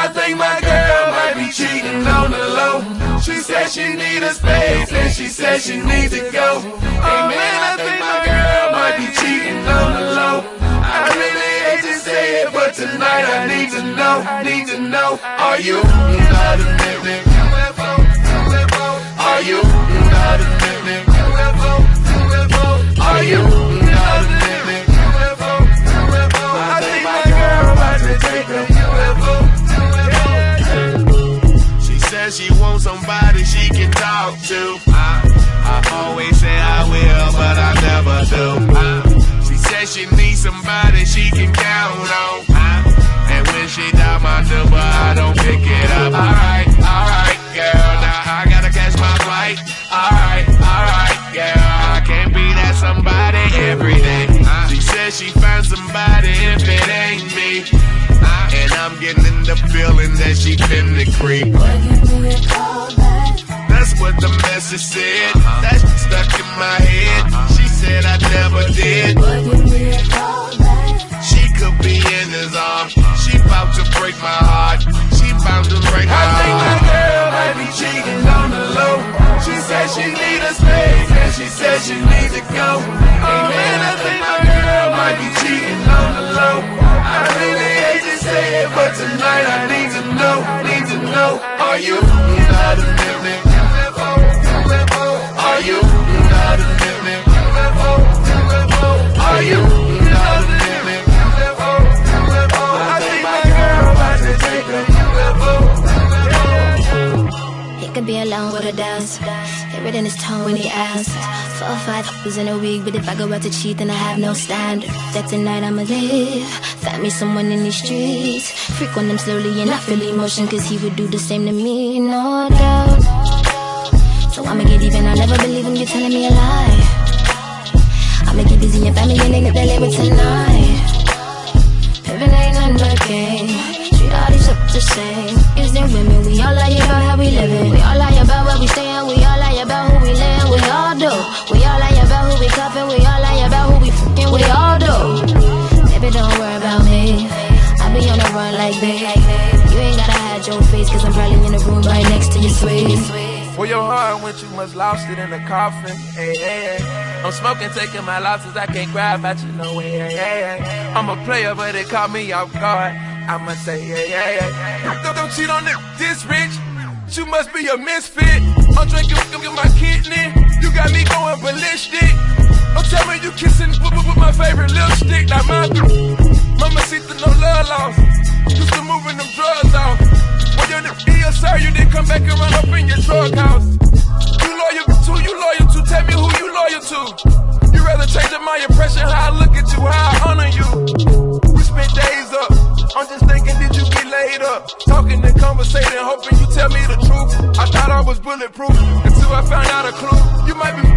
I think my girl might be cheating on the low. She said she need a space and she said she needs to go. Hey man, I think my girl might be cheating on the low. I really hate to say it, but tonight I need to know, are you not a living UFO? Are you not a living UFO? Are you not a living UFO? I think my girl about to take a UFO. She says she wants somebody she can talk to. I always say I will, but I never do. She says she needs somebody she can count on. And when she dial my number, I don't pick it up. Alright, girl, now I gotta catch my flight. Alright, girl, I can't be that somebody every day. She says she found somebody if it ain't me. And I'm getting the feeling that she finna creep. That's what the message said. That's stuck in my head. She said I never did. She could be in his arms. She bout to break my heart. She bout to break my heart. I think my girl might be cheating on the low. She said she need a space and she said she needs to go. Hey man, I think my girl might be cheating on the low. I really hate to say it, but tonight I need to know, are you not a living UFO? Are you not a living UFO? Are you not a living UFO? I think my girl about to take a UFO. He could be alone with a dance. Hear it in his tone when he asks. 4 or 5 hours in a week, but if I go out to cheat, then I have no standard. That tonight I'ma live. Find me someone in these streets. Freak on them slowly and I feel emotion, cause he would do the same to me, no doubt. So I'ma get even, I never believe him, you're telling me a lie. I'ma get busy and find me a nigga that live with tonight. Heaven ain't nothing but game. Treat all these up the same. Is there women? We all lie about how we living. We all lie about where we staying. We all lie about who we live. We all do. We all lie about who we cuffing. We all lie about who we fucking. We all do. Baby, don't worry about me. I be on the run like babe. You ain't gotta hide your face, cause I'm probably in the room right next to your suite. Where your heart went, you must lost it in the coffin. Hey, hey, hey. I'm smoking, taking my losses. I can't cry about you no way. Hey, hey, hey. I'm a player, but they caught me off guard. I must say, hey, hey, hey. Don't cheat on this rich. You must be a misfit. I'm drinking with my kidney. You got me going ballistic. Don't tell me you kissing with my favorite lipstick. Like mama see the no love lost. Used to moving them drugs off. When you're in your sir, you didn't come back and run up in your drug house. You loyal to, tell me who you loyal to. You rather change up my impression, how I look at you, how I honor you. We spent days up, I'm just thinking, did you get laid up? Talking and conversating, hoping you tell me the truth. I thought I was bulletproof, until I found out a clue. You might be